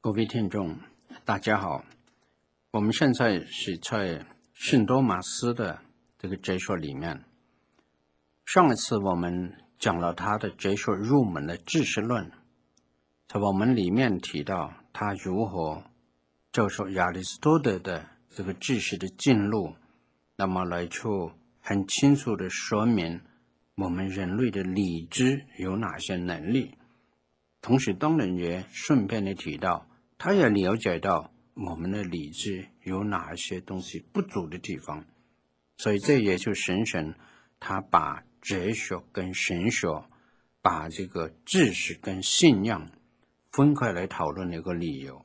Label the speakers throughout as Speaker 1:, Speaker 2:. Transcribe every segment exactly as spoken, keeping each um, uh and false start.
Speaker 1: 各位听众大家好，我们现在是在圣多马斯的这个哲学里面。上一次我们讲了他的哲学入门的知识论，在我们里面提到他如何就说亚里士多德的这个知识的进入，那么来去很清楚的说明我们人类的理智有哪些能力，同时当然也顺便的提到他也了解到我们的理智有哪些东西不足的地方，所以这也就神神他把哲学跟神学，把这个知识跟信仰分开来讨论的一个理由。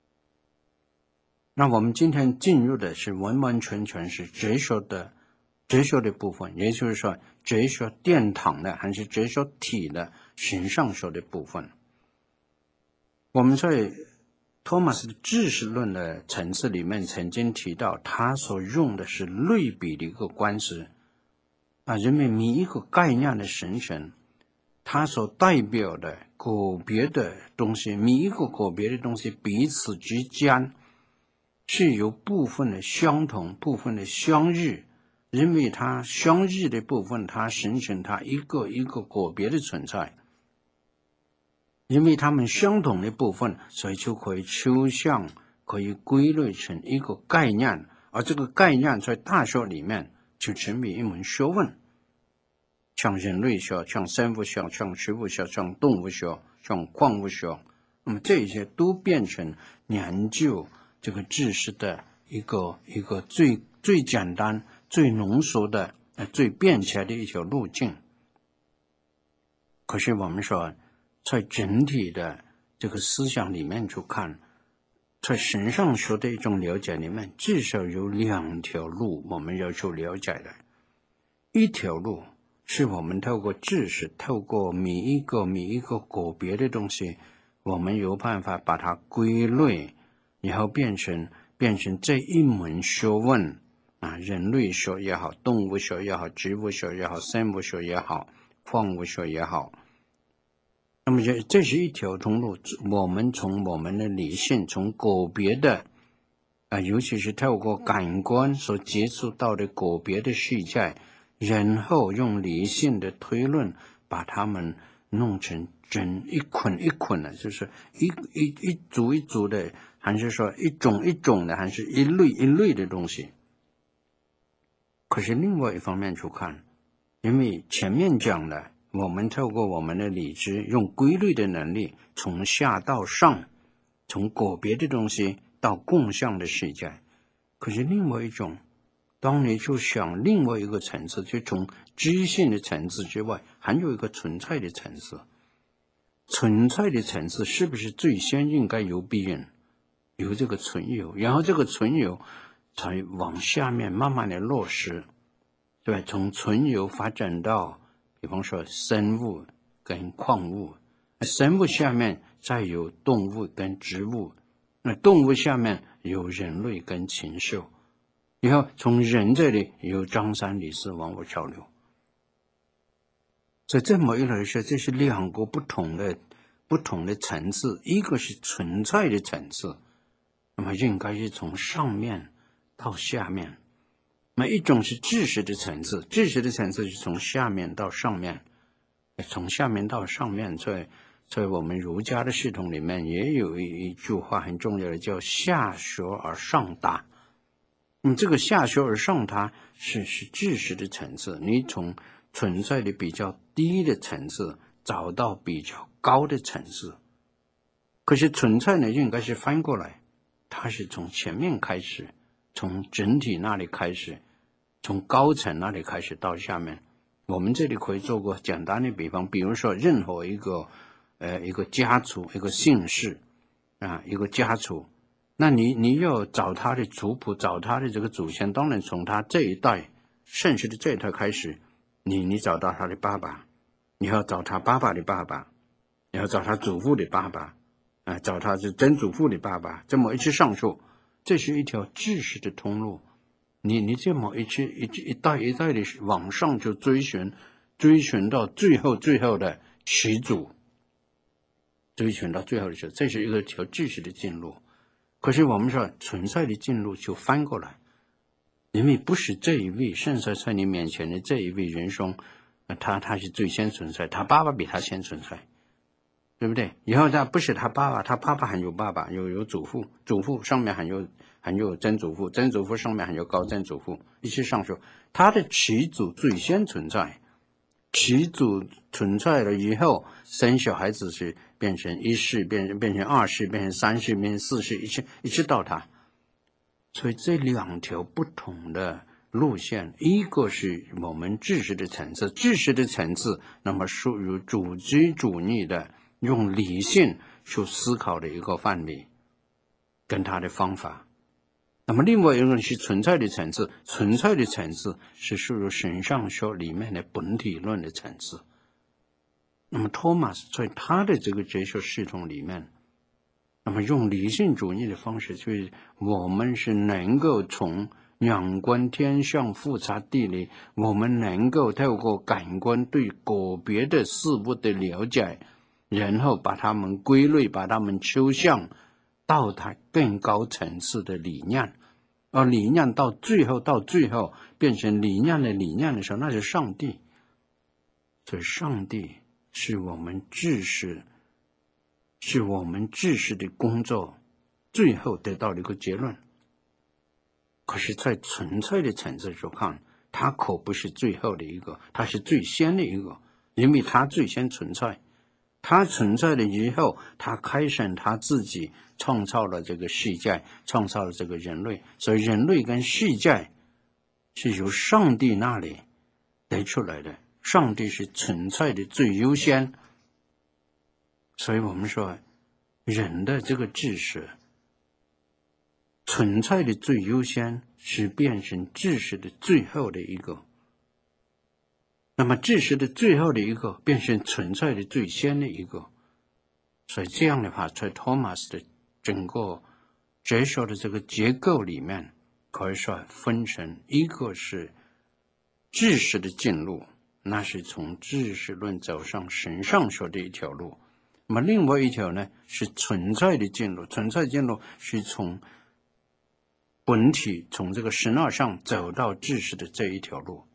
Speaker 1: 那我们今天进入的是完完全全是哲学的哲学的部分，也就是说哲学殿堂的还是哲学体的形上学的部分。我们在托马斯的知识论的层次里面曾经提到，他所用的是类比的一个关系啊，人们每一个概念的形成，它所代表的个别的东西，每一个个别的东西彼此之间是由部分的相同，部分的相异，因为它相异的部分，它形成它一个一个个别的存在。因为它们相同的部分，所以就可以抽象，可以归类成一个概念，而这个概念在大学里面就成为一门学问，像人类学，像生物学，像植物学，像动物学，像矿物学，那么这些都变成研究这个知识的一个一个最最简单、最浓缩的、最便捷的一条路径。可是我们说，在整体的这个思想里面去看，在神上学的一种了解里面，至少有两条路我们要去了解的。一条路是我们透过知识，透过每一个每一个个别的东西，我们有办法把它归类，然后变成变成这一门学问啊，人类学也好，动物学也好，植物学也好，生物学也好，矿物学也好。那么这这是一条通路，我们从我们的理性，从个别的啊，尤其是透过感官所接触到的个别的世界，然后用理性的推论把它们弄成整一捆一捆的，就是一一一组一组的，还是说一种一种的，还是一类一类的东西。可是另外一方面去看，因为前面讲了，我们透过我们的理智，用规律的能力，从下到上，从个别的东西到共向的世界。可是另外一种，当你就想另外一个层次，就从知性的层次之外，还有一个存在的层次。存在的层次是不是最先应该由别人，由这个存有，然后这个存有才往下面慢慢的落实，对吧？从存有发展到比方说生物跟矿物，生物下面再有动物跟植物，那动物下面有人类跟禽兽，然后从人这里有张三李四王五跳六。所以这么一来说，这是两个不同的不同的层次，一个是存在的层次，那么应该是从上面到下面。那一种是知识的层次，知识的层次是从下面到上面，从下面到上面，在在我们儒家的系统里面也有一一句话很重要的，叫下学而上达。你这个下学而上达是是知识的层次，你从存在的比较低的层次找到比较高的层次。可是存在呢，应该是翻过来，它是从前面开始，从整体那里开始，从高层那里开始到下面。我们这里可以做个简单的比方，比如说任何一个呃一个家族，一个姓氏啊，一个家族，那你你要找他的族谱，找他的这个祖先，当然从他这一代剩下的这一代开始，你你找到他的爸爸，你要找他爸爸的爸爸，你要找他祖父的爸爸啊，找他是曾祖父的爸爸，这么一直上去，这是一条知识的通路。你你这么一直一一代一代的往上就追寻，追寻到最后最后的始祖。 追寻到最后的时候，这是一个条知识的进入。可是我们说存在的进入就翻过来，因为不是这一位现在在你面前的这一位人生，他他是最先存在，他爸爸比他先存在，对不对？以后他不是他爸爸，他爸爸还有爸爸，有有祖父，祖父上面还有还有曾祖父，曾祖父上面还有高曾祖父，一直上去，他的始祖最先存在，始祖存在了以后，生小孩子是变成一世，变成变成二世，变成三世，变成四世，一直一直到他。所以这两条不同的路线，一个是我们知识的层次，知识的层次，那么属于主机主义的，用理性去思考的一个范围，跟他的方法。那么另外一个是存在的层次，存在的层次是属于神上学里面的本体论的层次。那么托马斯在他的这个哲学系统里面，那么用理性主义的方式，就是我们是能够从仰观天象复察地理，我们能够透过感官对个别的事物的了解，然后把它们归类，把它们抽象到它更高层次的理念，而理念到最后到最后变成理念的理念的时候，那是上帝。所以上帝是我们知识是我们知识的工作最后得到了一个结论。可是在存在的层次上看，它可不是最后的一个，它是最先的一个，因为它最先存在，它存在了以后，它开始他自己创造了这个世界，创造了这个人类，所以人类跟世界是由上帝那里得出来的，上帝是存在的最优先。所以我们说人的这个知识存在的最优先是变成知识的最后的一个，那么知识的最后的一个变成存在的最先的一个。所以这样的话，在托马斯的整个哲学的这个结构里面，可以说分成一个是知识的进入，那是从知识论走上神上学的一条路。那么另外一条呢，是存在的进入，存在进入是从本体从这个神二上走到知识的这一条路。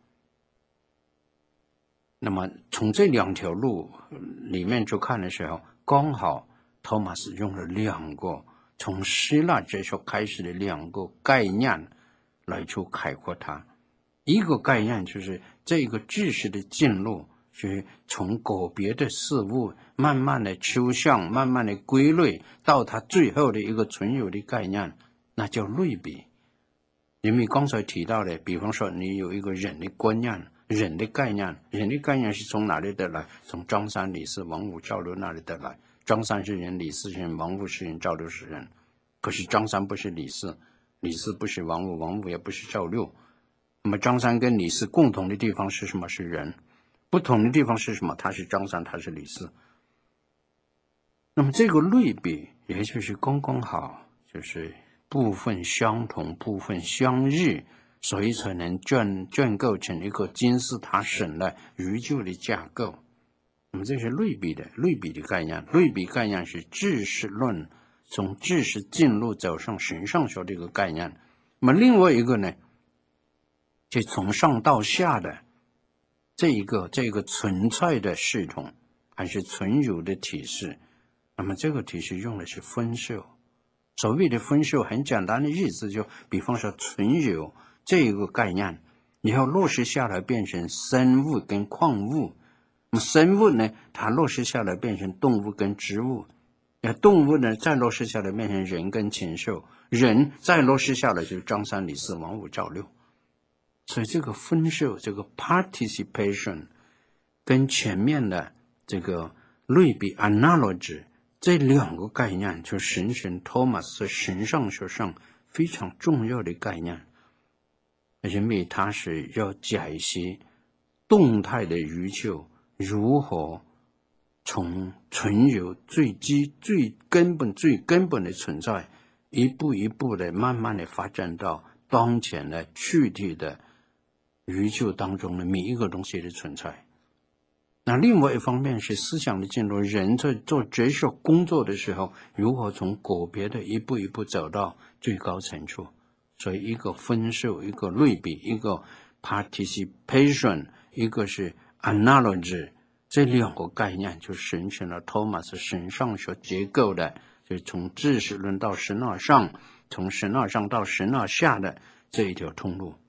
Speaker 1: 那么从这两条路里面去看的时候，刚好托马斯用了两个从希腊哲学开始的两个概念来去概括它。一个概念就是这个知识的进入是从个别的事物慢慢的抽象，慢慢的归类，到它最后的一个存有的概念，那叫类比。因为刚才提到的，比方说你有一个人的观念，人的概念，人的概念是从哪里得来？从张三李四王五赵六那里得来。张三是人，李四是人，王五是人，赵六是人。可是张三不是李四，李四不是王五，王五也不是赵六。那么张三跟李四共同的地方是什么？是人。不同的地方是什么？他是张三，他是李四。那么这个类比也就是刚刚好，就是部分相同，部分相异，所以才能建建构成一个金字塔式的宇宙的架构。那么这是类比的类比的概念，类比概念是知识论从知识进入走上神上学这个概念。那么另外一个呢，就从上到下的这一个这个存在的系统，还是存有的体系。那么这个体系用的是分授。所谓的分授很简单的意思，就比方说存有这一个概念，以后落实下来变成生物跟矿物。那么生物呢，它落实下来变成动物跟植物，那动物呢再落实下来变成人跟禽兽，人再落实下来就是张三李四王五赵六。所以这个分授，这个 participation 跟前面的这个类比 analogy 这两个概念，就形成托马斯神上学上非常重要的概念，因为它是要解析动态的宇宙如何从存有最基最根本最根本的存在，一步一步的慢慢的发展到当前的具体的宇宙当中的每一个东西的存在。 那另外一方面是思想的进入，人在做哲学工作的时候，如何从个别的一步一步走到最高层处。所以一个分数，一个类比，一个 participation， 一个是 analogy， 这两个概念就形成了托马斯神上学结构的，就是从知识论到神而上，从神而上到神而下的这一条通路。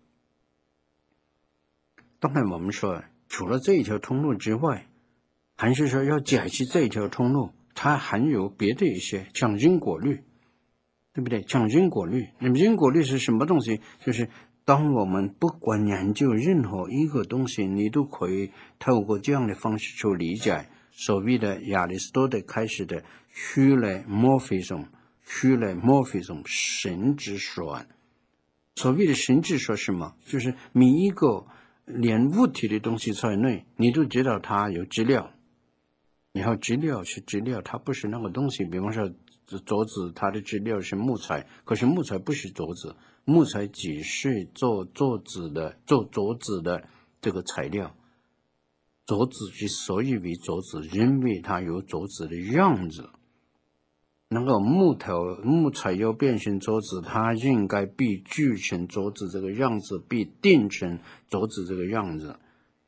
Speaker 1: 当然我们说除了这一条通路之外，还是说要解析这一条通路，它还有别的一些，像因果律，对不对？像因果律，那么因果律是什么东西？就是当我们不管研究任何一个东西，你都可以透过这样的方式去理解所谓的亚里士多德开始的虚类 morphism， 虚类 morphism 神之说。所谓的神之说是什么？就是每一个连物体的东西在内，你都知道它有质料，然后质料是质料，它不是那个东西。比方说镯子，它的质料是木材，可是木材不是镯子，木材只是做镯子的做镯子的这个材料。镯子之所以为镯子，因为它有镯子的样子。那个木头木材要变成镯子，它应该必锯成镯子这个样子，必定成镯子这个样子。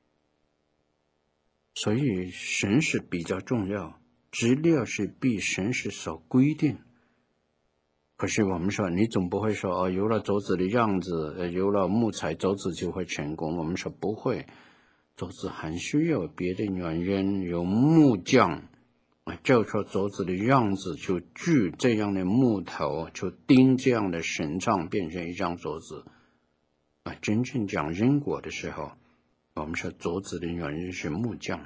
Speaker 1: 所以神是比较重要，质料是被神是所规定。可是我们说，你总不会说哦，有了镯子的样子，有了木材，镯子就会成功。我们说不会，镯子还需要别的原因，有木匠照出镯子的样子，就锯这样的木头，就钉这样的绳上，变成一张镯子。啊，真正讲因果的时候，我们说镯子的原因是木匠。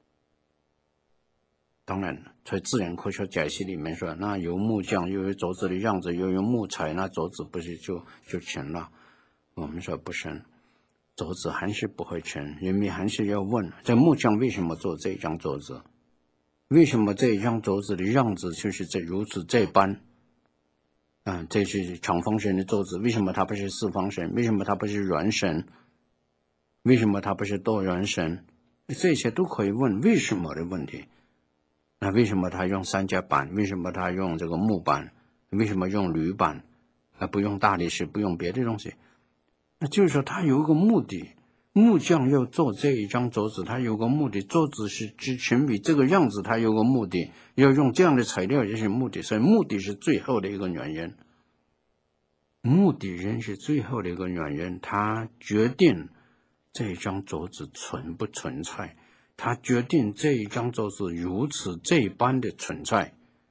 Speaker 1: 当然，在自然科学解析里面说，那有木匠，又有镯子的样子，又有木材，那镯子不是就就成了？我们说不成，镯子还是不会成，人们还是要问，这木匠为什么做这张镯子？为什么这一张镯子的样子就是这如此这般？啊，这是长方形的镯子，为什么它不是四方形？为什么它不是圆形？为什么它不是多圆形？这些都可以问为什么的问题。那为什么他用三角板？为什么他用这个木板？为什么用铝板？而不用大理石，不用别的东西？那就是说他有一个目的。木匠要做这一张镯子，他有个目的，镯子是只成为这个样子，他有个目的，要用这样的材料也是目的，所以目的是最后的一个原因。目的人是最后的一个原因，他决定这一张镯子存不存在，他决定这一张镯子如此这般的存在。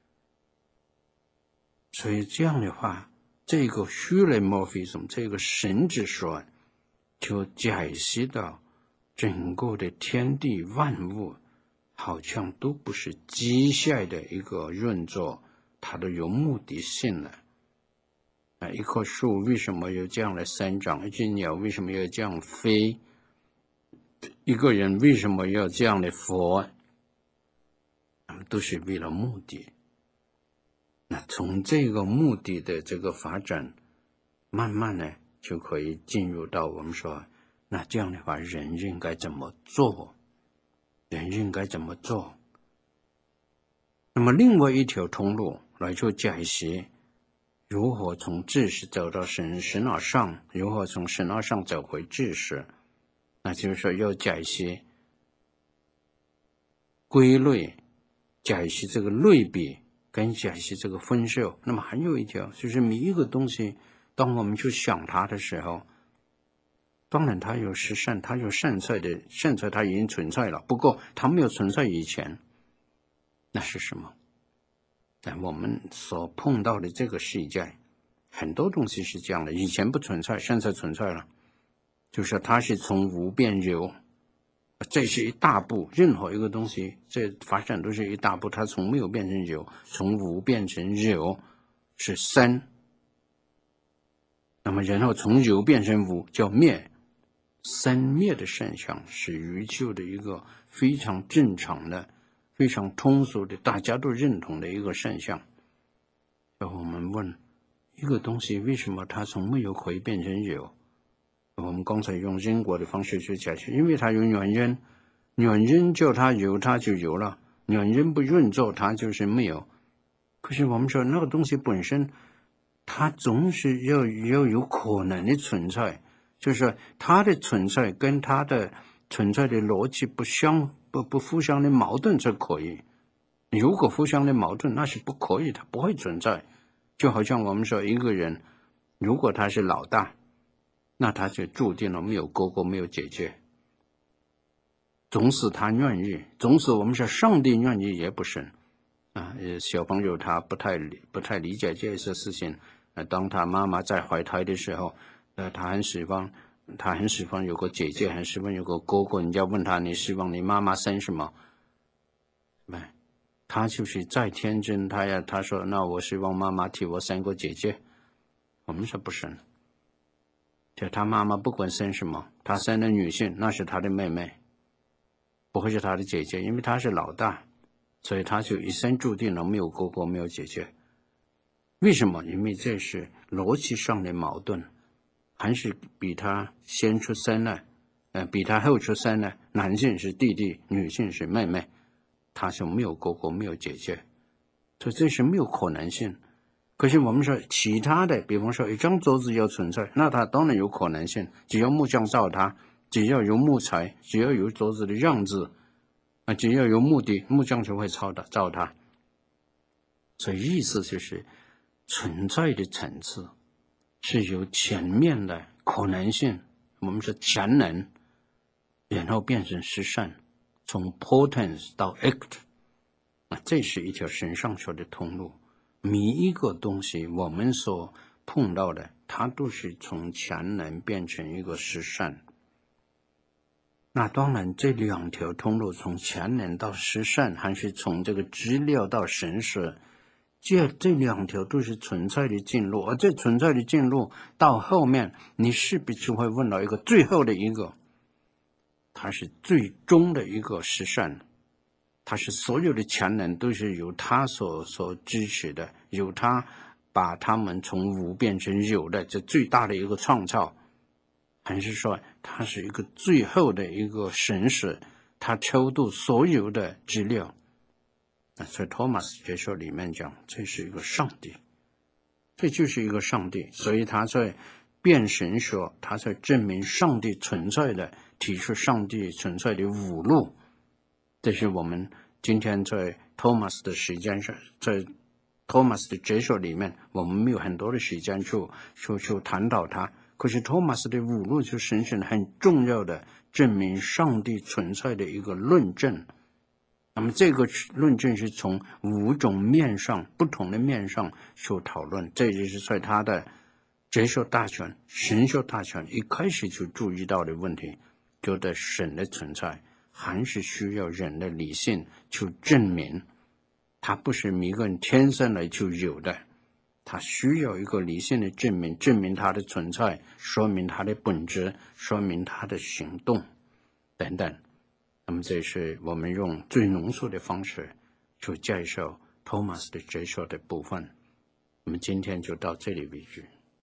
Speaker 1: 所以这样的话，这个虚类 morphism， 这个神之说，就解析到整个的天地万物好像都不是机械的一个运作，它都有目的性的。啊，一棵树为什么要这样来生长？一只鸟为什么要这样飞？一个人为什么要这样的活？都是为了目的。那从这个目的的这个发展，慢慢的就可以进入到我们说，那这样的话，人应该怎么做？人应该怎么做？那么另外一条通路来做解析，如何从知识走到神，神而上，如何从神而上走回知识？那就是说要解析归类，解析这个类比，跟解析这个分数。那么还有一条，就是每一个东西，当我们去想它的时候，当然它有实善，它有现在的，现在它已经存在了，不过它没有存在以前，那是什么？但我们所碰到的这个世界，很多东西是这样的，以前不存在，现在存在了。就是它是从无变有，这是一大步，任何一个东西这发展都是一大步，它从没有变成有，从无变成有是生，那么然后从有变成无叫灭，生灭的现象是宇宙的一个非常正常的、非常通俗的，大家都认同的一个现象。然后我们问一个东西为什么它从没有可以变成有？我们刚才用因果的方式去解释，因为它有原因， 女人叫它有，它就有了；女人不运作，它就是没有。可是我们说那个东西本身，它总是要要有可能的存在，就是说它的存在跟它的存在的逻辑不相不不互相的矛盾才可以。如果互相的矛盾，那是不可以，它不会存在。就好像我们说一个人，如果他是老大，那他就注定了没有哥哥没有姐姐。总是他愿意，总是我们说上帝愿意也不行啊。小朋友他不太不太理解这些事情。呃，当他妈妈在怀胎的时候，呃，他很希望，他很希望有个姐姐，很希望有个哥哥。人家问他，你希望你妈妈生什么？没，他就是再天真，他呀，他说，那我希望妈妈替我生个姐姐。我们说不生，就他妈妈不管生什么，他生的女性那是他的妹妹。不会是他的姐姐，因为他是老大，所以他就一生注定了没有哥哥没有姐姐。为什么？因为这是逻辑上的矛盾，还是比他先出生了，呃，比他后出生了，男性是弟弟，女性是妹妹，他是没有哥哥没有姐姐，所以这是没有可能性。可是我们说其他的，比方说一张桌子要存在，那它当然有可能性，只要木匠造它。只要有木材，只要有桌子的样子，啊，只要有目的，木匠就会造的造它。所以意思就是存在的层次是由前面的可能性，我们说潜能，然后变成实善，从 potence 到 act， 啊，这是一条神上学的通路。每一个东西我们所碰到的，它都是从潜能变成一个实善。那当然，这两条通路从潜能到实善，还是从这个资料到神识，这这两条都是存在的进路。而这存在的进路到后面，你势必就会问到一个最后的一个，它是最终的一个实善，它是所有的潜能都是由它所所支持的，由它把它们从无变成有的这最大的一个创造。还是说它是一个最后的一个神识，它抽度所有的资料。所以托马斯学说里面讲，这是一个上帝，这就是一个上帝。所以他在辩神学，他在证明上帝存在的，提出上帝存在的五路。这是我们今天在托马斯的时间上，在托马斯的哲学里面，我们没有很多的时间去去去探讨它。可是托马斯的五路就形成很重要的证明上帝存在的一个论证。那么这个论证是从五种面上不同的面上去讨论，这就是在他的哲学大全、神学大全一开始就注意到的问题，觉得神的存在还是需要人的理性去证明，它不是每个人天生来就有的。它需要一个理性的证明，证明它的存在，说明它的本质，说明它的行动等等。那么这是我们用最浓缩的方式去介绍托马斯的哲学的部分。我们今天就到这里为止。